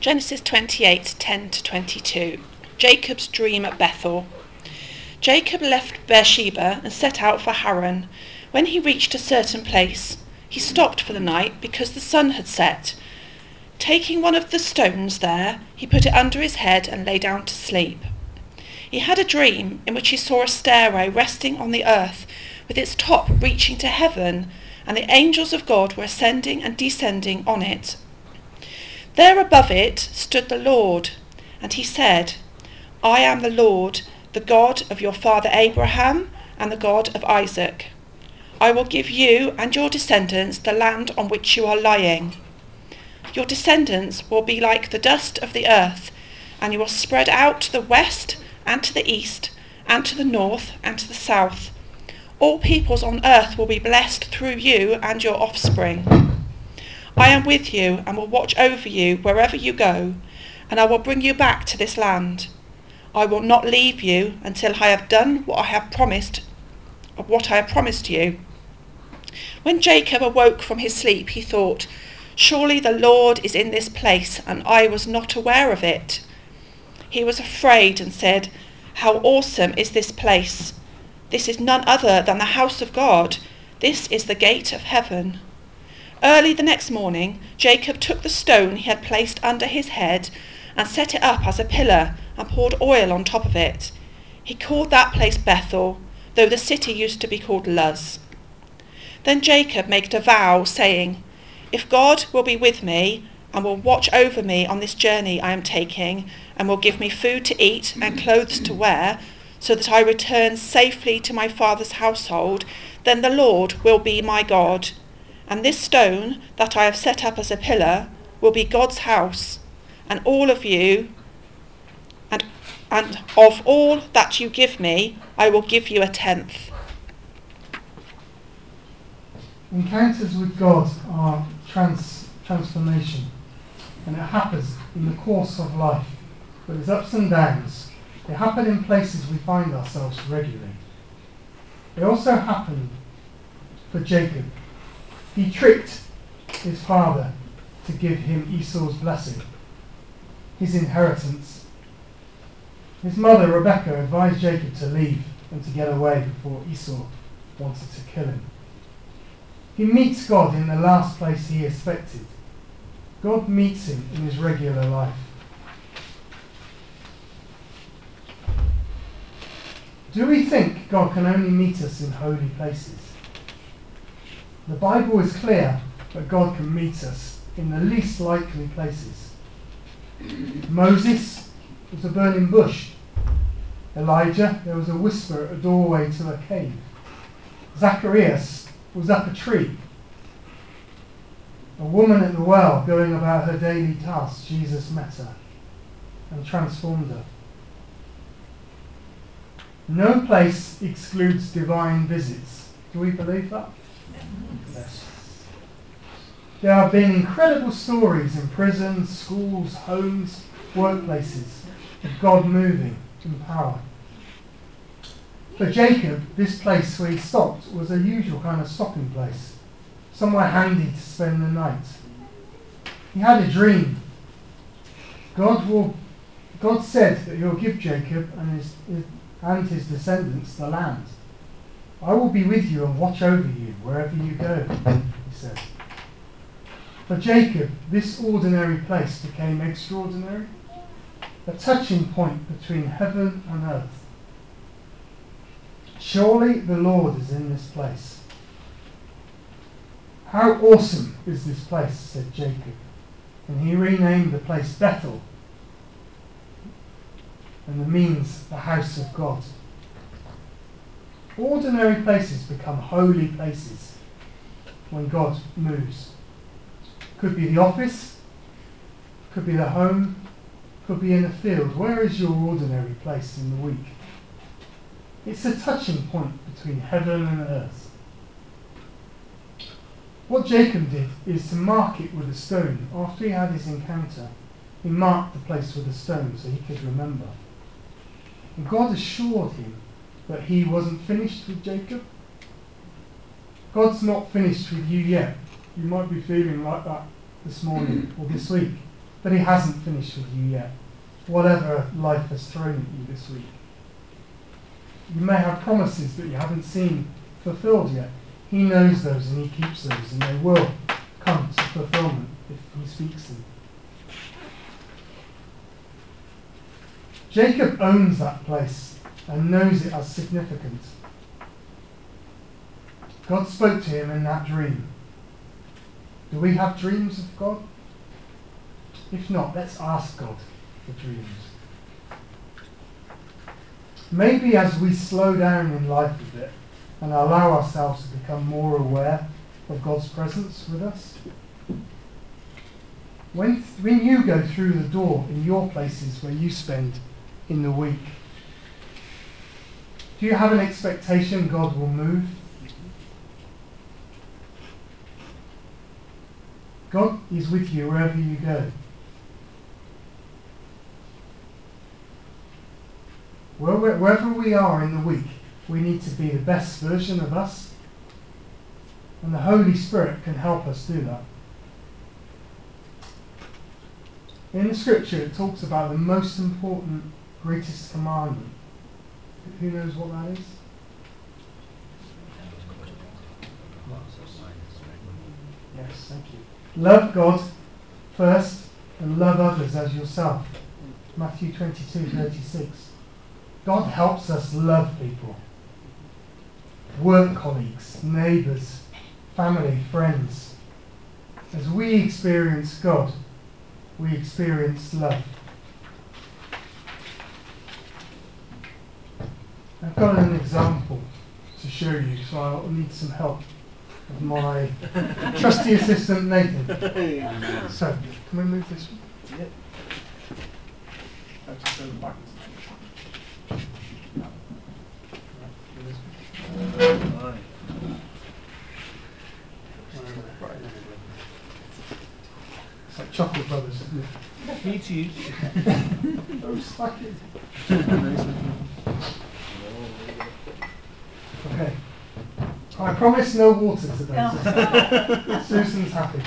Genesis 28:10-22. Jacob's dream at Bethel. Jacob left Beersheba and set out for Haran. When he reached a certain place, he stopped for the night because the sun had set. Taking one of the stones there, he put it under his head and lay down to sleep. He had a dream in which he saw a stairway resting on the earth, with its top reaching to heaven, and the angels of God were ascending and descending on it. There above it stood the Lord, and he said, "I am the Lord, the God of your father Abraham and the God of Isaac. I will give you and your descendants the land on which you are lying. Your descendants will be like the dust of the earth, and you will spread out to the west and to the east and to the north and to the south. All peoples on earth will be blessed through you and your offspring. I am with you and will watch over you wherever you go, and I will bring you back to this land. I will not leave you until I have done what I have promised you." When Jacob awoke from his sleep, he thought, "Surely the Lord is in this place, and I was not aware of it." He was afraid and said, "How awesome is this place! This is none other than the house of God. This is the gate of heaven." Early the next morning, Jacob took the stone he had placed under his head and set it up as a pillar and poured oil on top of it. He called that place Bethel, though the city used to be called Luz. Then Jacob made a vow, saying, "If God will be with me and will watch over me on this journey I am taking, and will give me food to eat and clothes to wear, so that I return safely to my father's household, then the Lord will be my God. And this stone that I have set up as a pillar will be God's house, and all of you, and of all that you give me, I will give you a tenth." Encounters with God are transformation, and it happens in the course of life. But there's ups and downs. They happen in places we find ourselves regularly. They also happen for Jacob. He tricked his father to give him Esau's blessing, his inheritance. His mother, Rebekah, advised Jacob to leave and to get away before Esau wanted to kill him. He meets God in the last place he expected. God meets him in his regular life. Do we think God can only meet us in holy places? The Bible is clear that God can meet us in the least likely places. Moses was a burning bush. Elijah, there was a whisper at a doorway to a cave. Zacharias was up a tree. A woman at the well going about her daily tasks, Jesus met her and transformed her. No place excludes divine visits. Do we believe that? Yes. There have been incredible stories in prisons, schools, homes, workplaces of God moving in power. For Jacob, this place where he stopped was a usual kind of stopping place, somewhere handy to spend the night. He had a dream. God said that he'll give Jacob and his descendants the land. "I will be with you and watch over you wherever you go," he said. For Jacob, this ordinary place became extraordinary, a touching point between heaven and earth. "Surely the Lord is in this place." "How awesome is this place," said Jacob, and he renamed the place Bethel, and the means the house of God. Ordinary places become holy places when God moves. Could be the office, could be the home, could be in the field. Where is your ordinary place in the week? It's a touching point between heaven and earth. What Jacob did is to mark it with a stone. After he had his encounter, he marked the place with a stone so he could remember. And God assured him that he wasn't finished with Jacob. God's not finished with you yet. You might be feeling like that this morning or this week. but he hasn't finished with you yet, whatever life has thrown at you this week. You may have promises that you haven't seen fulfilled yet. He knows those and he keeps those, and they will come to fulfillment if he speaks them. Jacob owns that place and knows it as significant. God spoke to him in that dream. Do we have dreams of God? If not, let's ask God for dreams. Maybe as we slow down in life a bit and allow ourselves to become more aware of God's presence with us, when you go through the door in your places where you spend in the week, do you have an expectation God will move? God is with you wherever you go. Wherever we are in the week, we need to be the best version of us, and the Holy Spirit can help us do that. In the scripture, it talks about the most important, greatest commandment. Who knows what that is? Yes, thank you. Love God first and love others as yourself. Matthew 22:36. God helps us love people. Work colleagues, neighbours, family, friends. As we experience God, we experience love. I've got an example to show you, so I'll need some help of my trusty assistant Nathan. So, can we move this one? Yep. I'll just go back. It's like Chocolate Brothers, isn't it? Me too. Oh, suck it. Okay. I promise no water today. So Susan's happy.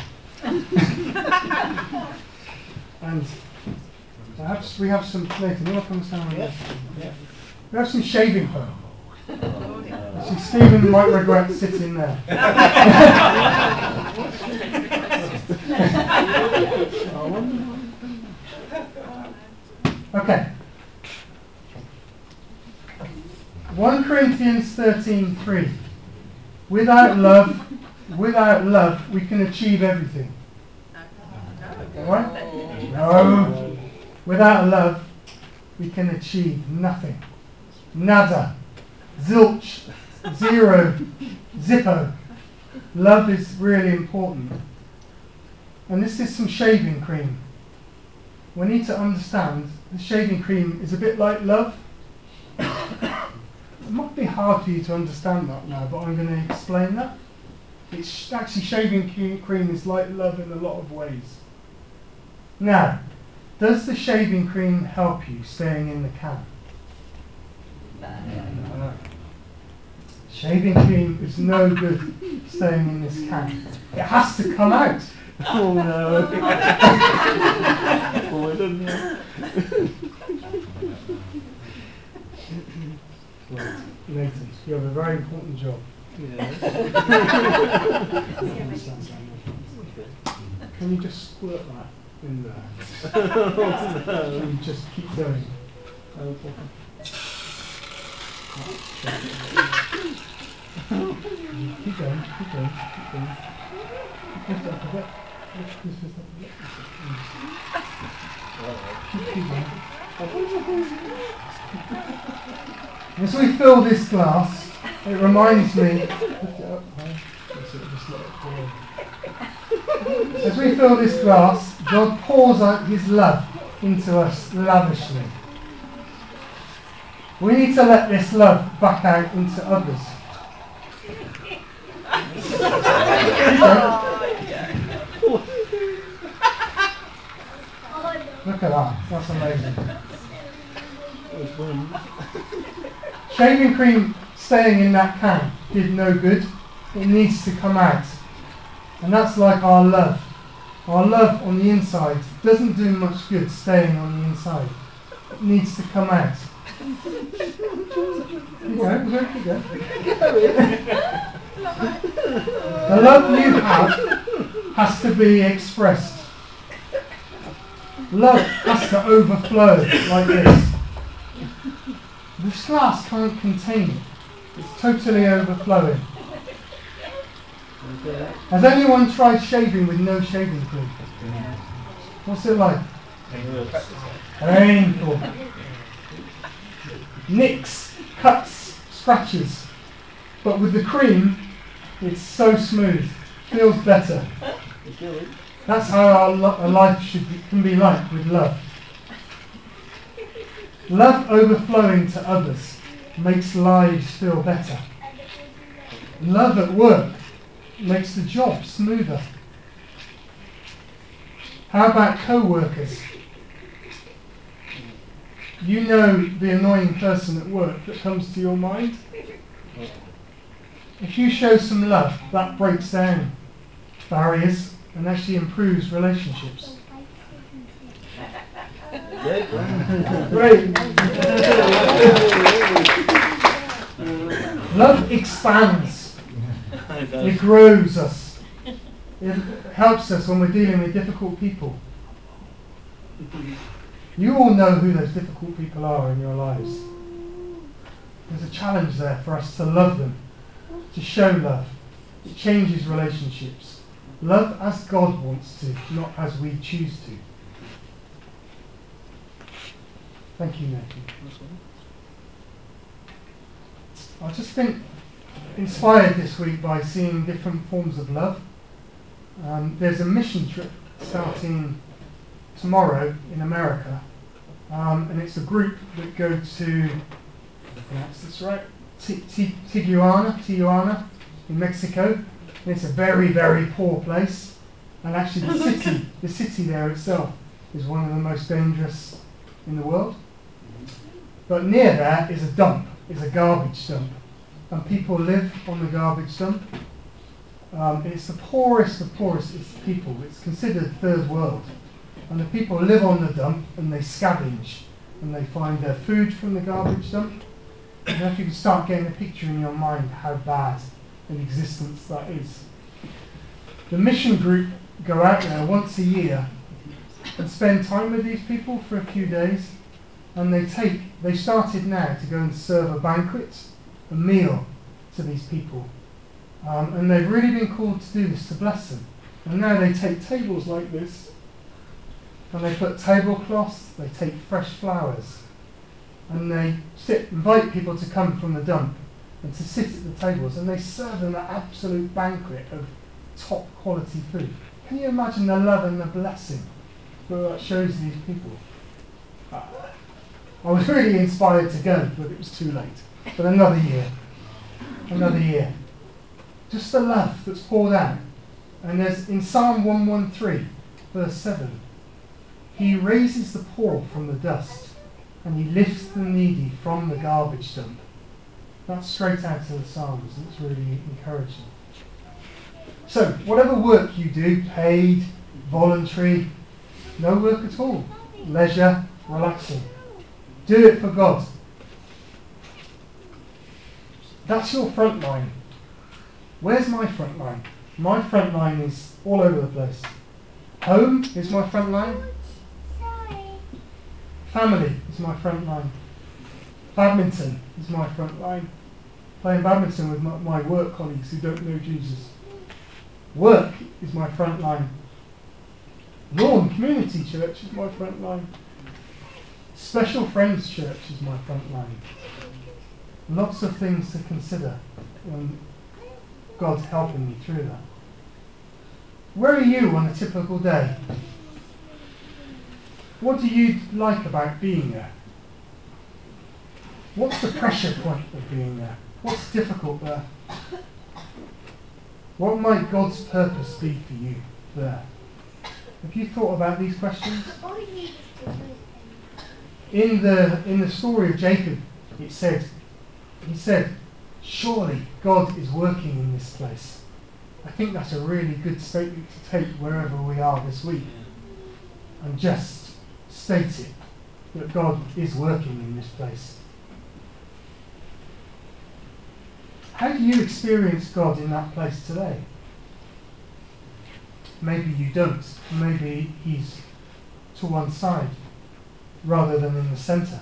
And perhaps we have some, Nathan, you want to come stand on this? Yeah. We have some shaving foam. See, Stephen might regret sitting there. Okay. 1 Corinthians 13:3. Without love, we can achieve everything. Alright? No. Without love, we can achieve nothing. Nada. Zilch. Zero. Zippo. Love is really important. And this is some shaving cream. We need to understand the shaving cream is a bit like love. It might be hard for you to understand that now, but I'm going to explain that. It's actually, shaving cream is like love in a lot of ways. Now, does the shaving cream help you staying in the can? No. Shaving cream is no good staying in this can. It has to come out. Oh no. Oh, I don't know. Right, Nathan, you have a very important job. Yeah. Can you just squirt that in there? And just keep going. Keep going. Lift it up a bit. Lift it up a bit. Keep going. As we fill this glass, it reminds me. Lift it up. Just let it fall. As we fill this glass, God pours out His love into us lavishly. We need to let this love back out into others. Look at that. That's amazing. Shaving cream staying in that can did no good. It needs to come out. And that's like our love. Our love on the inside doesn't do much good staying on the inside. It needs to come out. Keep going. The love you have has to be expressed. Love has to overflow like this. This glass can't contain it. It's totally overflowing. Has anyone tried shaving with no shaving cream? What's it like? Painful. Nicks, cuts, scratches. But with the cream, it's so smooth. Feels better. That's how our life can be like with love. Love overflowing to others makes lives feel better. Love at work makes the job smoother. How about co-workers? You know the annoying person at work that comes to your mind? If you show some love, that breaks down barriers and actually improves relationships. Great. Love expands. It grows us. It helps us when we're dealing with difficult people. You all know who those difficult people are in your lives. There's a challenge there for us to love them, to show love. It changes relationships. Love as God wants to, not as we choose to. Thank you, Nathan. I just think inspired this week by seeing different forms of love. There's a mission trip starting tomorrow in America, and it's a group that go to, if I pronounce this right, Tijuana in Mexico. And it's a very, very poor place, and actually the city there itself is one of the most dangerous in the world. But near there is a dump, is a garbage dump, and people live on the garbage dump. It's the poorest of poorest people. It's considered third world. And the people live on the dump and they scavenge and they find their food from the garbage dump. And if you can start getting a picture in your mind how bad an existence that is. The mission group go out there once a year and spend time with these people for a few days, and they started now to go and serve a banquet, a meal to these people. And they've really been called to do this, to bless them. And now they take tables like this, and they put tablecloths, they take fresh flowers, and they invite people to come from the dump and to sit at the tables, and they serve them an absolute banquet of top quality food. Can you imagine the love and the blessing that shows these people? I was really inspired to go, but it was too late. But another year. Just the love that's poured out. And there's in Psalm 113, verse 7, He raises the poor from the dust, and He lifts the needy from the garbage dump. That's straight out of the Psalms, and it's really encouraging. So, whatever work you do, paid, voluntary, no work at all, leisure, relaxing, do it for God. That's your front line. Where's my front line? My front line is all over the place. Home is my front line. Family is my front line. Badminton is my front line. Playing badminton with my work colleagues who don't know Jesus. Work is my front line. Lawn Community Church is my front line. Special Friends Church is my front line. Lots of things to consider, and God's helping me through that. Where are you on a typical day? What do you like about being there? What's the pressure point of being there? What's difficult there? What might God's purpose be for you there? Have you thought about these questions? In the story of Jacob, he said, surely God is working in this place. I think that's a really good statement to take wherever we are this week and just state it, that God is working in this place. How do you experience God in that place today? Maybe you don't. Maybe he's to one side rather than in the centre.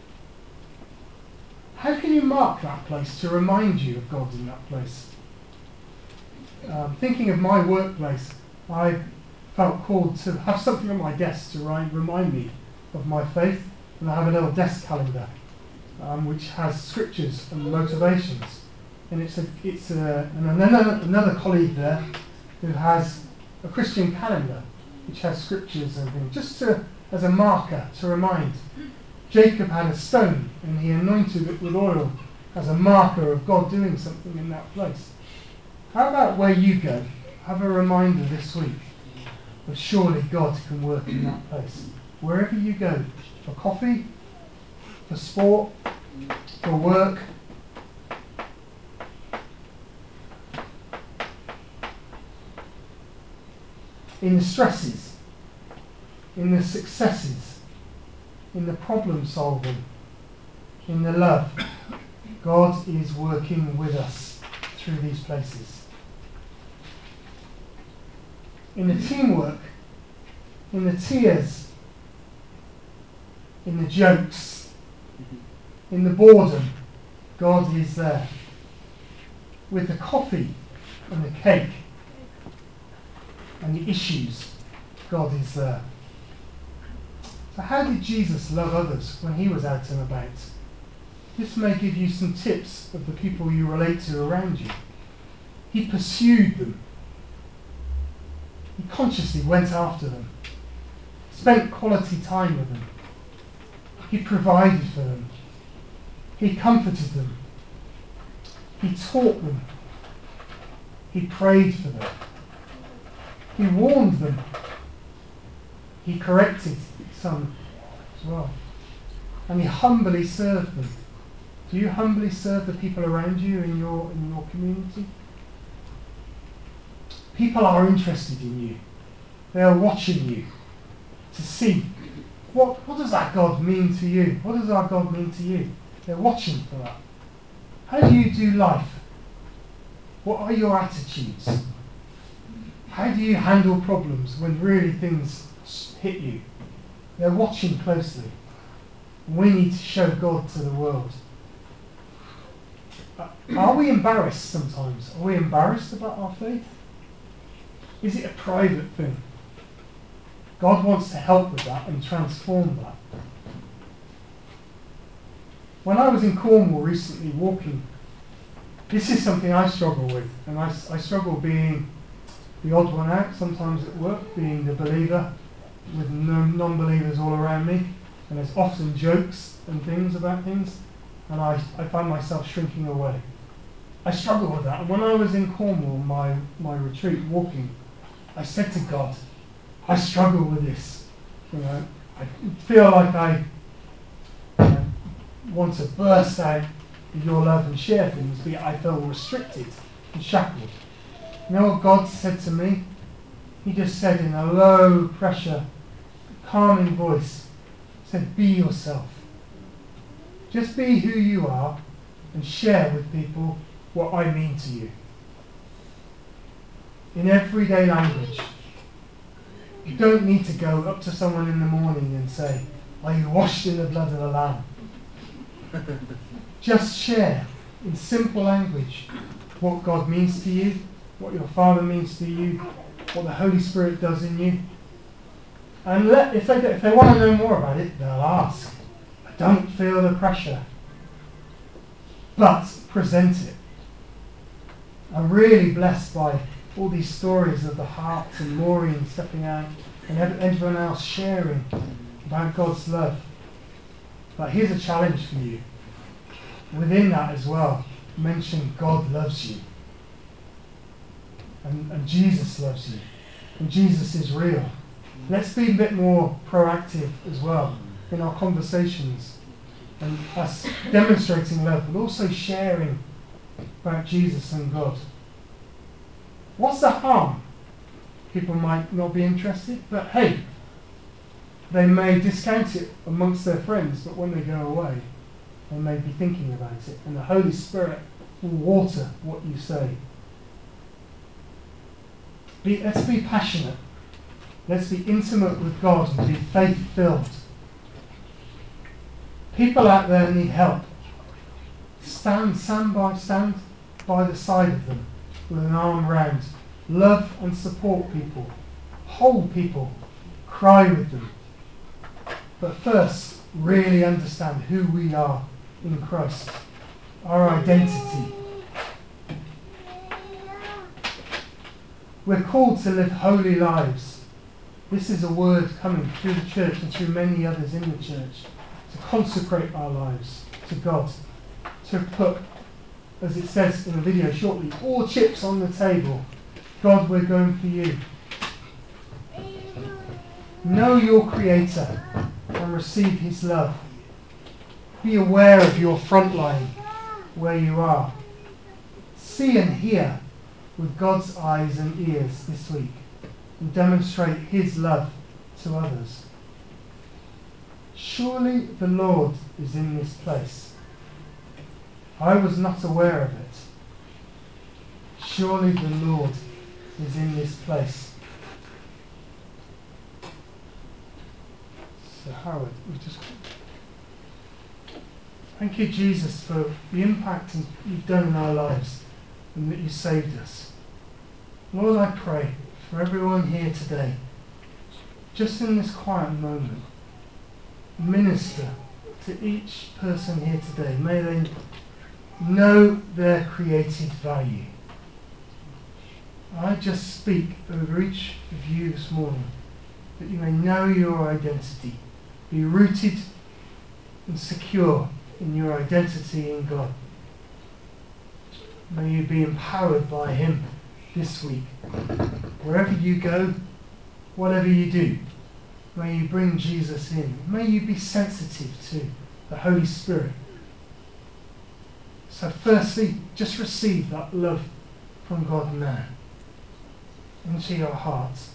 How can you mark that place to remind you of God in that place? Thinking of my workplace, I felt called to have something on my desk to remind me of my faith, and I have a little desk calendar which has scriptures and motivations. And another colleague there who has a Christian calendar which has scriptures and things, just as a marker to remind. Jacob had a stone and he anointed it with oil as a marker of God doing something in that place. How about where you go? Have a reminder this week of surely God can work in that place. Wherever you go, for coffee, for sport, for work. In the stresses, in the successes, in the problem solving, in the love, God is working with us through these places. In the teamwork, in the tears, in the jokes, in the boredom, God is there. With the coffee and the cake and the issues, God is there. So how did Jesus love others when he was out and about? This may give you some tips of the people you relate to around you. He pursued them. He consciously went after them. Spent quality time with them. He provided for them. He comforted them. He taught them. He prayed for them. He warned them. He corrected some as well. And he humbly served them. Do you humbly serve the people around you in your community? People are interested in you. They are watching you to see what does that God mean to you? What does our God mean to you? They're watching for that. How do you do life? What are your attitudes? How do you handle problems when really things hit you? They're watching closely. We need to show God to the world. Are we embarrassed sometimes? Are we embarrassed about our faith? Is it a private thing? God wants to help with that and transform that. When I was in Cornwall recently walking, this is something I struggle with, and I struggle being the odd one out sometimes at work, being the believer with non-believers all around me, and there's often jokes and things about things, and I find myself shrinking away. I struggle with that, and when I was in Cornwall, my retreat walking, I said to God, I struggle with this. I feel like I want to burst out in your love and share things, but yet I feel restricted and shackled. You know what God said to me? He just said in a low pressure, calming voice, said, be yourself. Just be who you are and share with people what I mean to you. In everyday language. You don't need to go up to someone in the morning and say, are you washed in the blood of the Lamb? Just share in simple language what God means to you, what your Father means to you, what the Holy Spirit does in you. And if they want to know more about it, they'll ask. But don't feel the pressure. But present it. I'm really blessed by all these stories of the Harts and Maureen stepping out and everyone else sharing about God's love. But here's a challenge for you. Within that as well, mention God loves you. And Jesus loves you. And Jesus is real. Let's be a bit more proactive as well in our conversations. And us demonstrating love, but also sharing about Jesus and God. What's the harm? People might not be interested, but hey, they may discount it amongst their friends, but when they go away, they may be thinking about it, and the Holy Spirit will water what you say. Let's be passionate. Let's be intimate with God and be faith-filled. People out there need help. Stand by the side of them with an arm round. Love and support people. Hold people. Cry with them. But first, really understand who we are in Christ. Our identity. We're called to live holy lives. This is a word coming through the church and through many others in the church. To consecrate our lives to God. To put, as it says in the video shortly, all chips on the table. God, we're going for you. Know your Creator and receive His love. Be aware of your front line, where you are. See and hear with God's eyes and ears this week and demonstrate His love to others. Surely the Lord is in this place. I was not aware of it. Surely the Lord is in this place. So Howard, thank you, Jesus, for the impact you've done in our lives and that you saved us. Lord, I pray for everyone here today, just in this quiet moment, minister to each person here today. May they know their created value. I just speak over each of you this morning that you may know your identity, be rooted and secure in your identity in God. May you be empowered by Him this week. Wherever you go, whatever you do, may you bring Jesus in. May you be sensitive to the Holy Spirit. So firstly, just receive that love from God now into your hearts.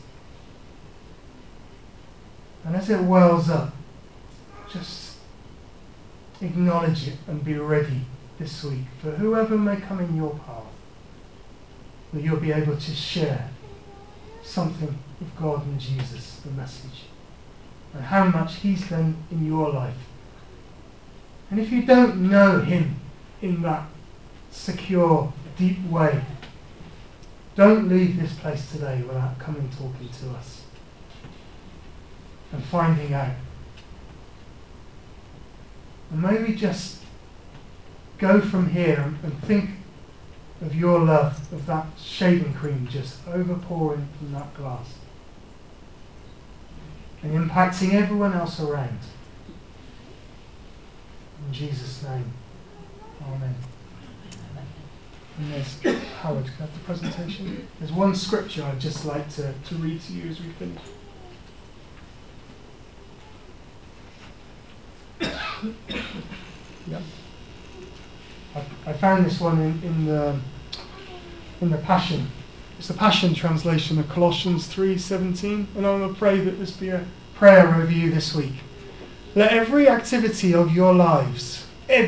And as it wells up, just acknowledge it and be ready this week for whoever may come in your path, that you'll be able to share something of God and Jesus, the message, and how much He's done in your life. And if you don't know Him in that secure, deep way, don't leave this place today without coming talking to us and finding out. And maybe just go from here and think of your love, of that shaving cream just overpouring from that glass and impacting everyone else around. In Jesus' name, amen. And there's Howard, can I have the presentation? There's one scripture I'd just like to read to you as we finish. Yep. I found this one in the Passion. It's the Passion translation of Colossians 3:17, and I'm going to pray that this be a prayer over you this week. Let every activity of your lives,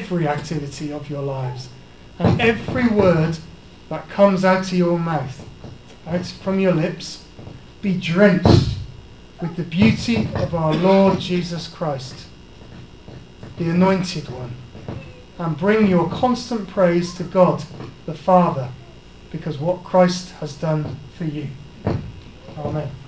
and every word that comes out of your mouth, out from your lips, be drenched with the beauty of our Lord Jesus Christ, the Anointed One, and bring your constant praise to God the Father, because what Christ has done for you. Amen.